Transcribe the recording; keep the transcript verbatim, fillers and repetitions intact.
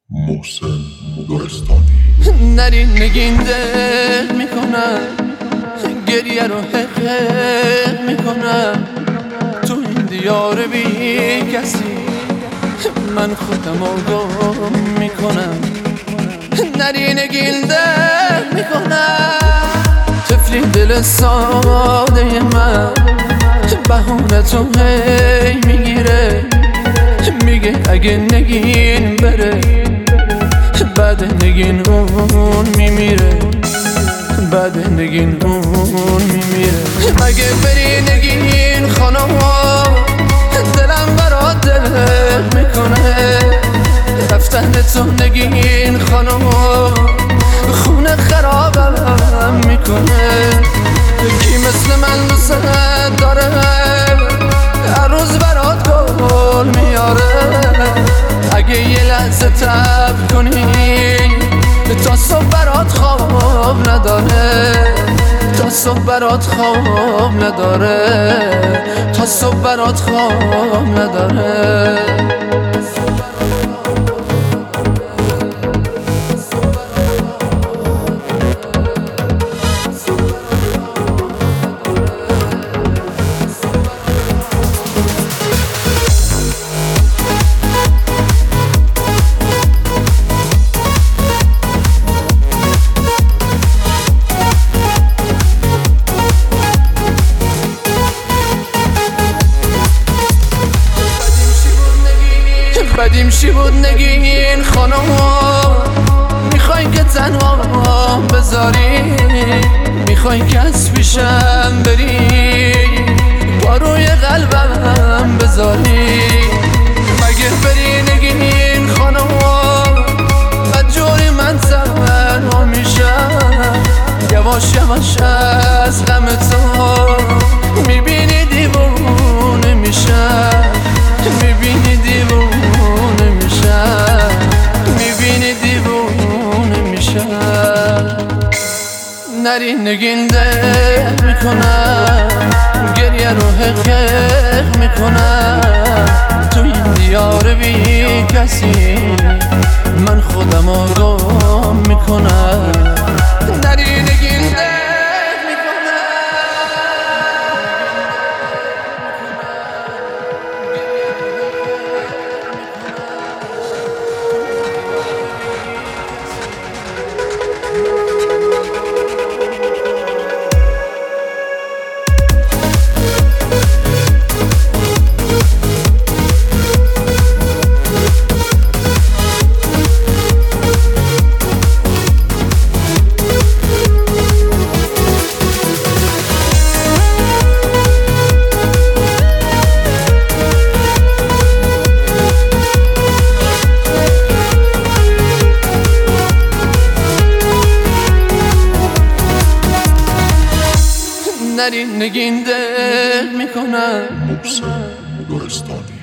محسن گلستانی. نرین نگین دل میکنم، گریه رو حق میکنم تو این دیار بی کسی، من خودم آگاه میکنم. نرین نگین دل میکنم، طفلی دل ساده من بهونه تو هی میگیره، میگه اگه نگین بره بعد نگین اون میمیره، بعد نگین اون میمیره. مگه بری نگین خانم دلم برات دل میکنه، رفتن تو نگین خانم خونه خرابم میکنه. کی مثل من دوست داره هر روز برات گل میاره، اگه یه لحظه تب کنی تا صبح برات خواب نداره، تا صبح برات خواب نداره، تا صبح برات خواب نداره. بدیم چی بود نگین خانم، میخوای که تنها بذاری، میخوای که از پیشم بری با روی قلبم بذاری. مگه بری نگین خانم بدجوری من تنها میشم، یواش یواش از غم تو میبینی دیوونه میشم، میبینی دیوونه نرین نگین دل میکنم، گریه رو حق میکنم تو این دیار بی کسی، من خودم آگاه میکنم. نرین نگین دل نرین نگین دل میکنم. محسن گلستانی.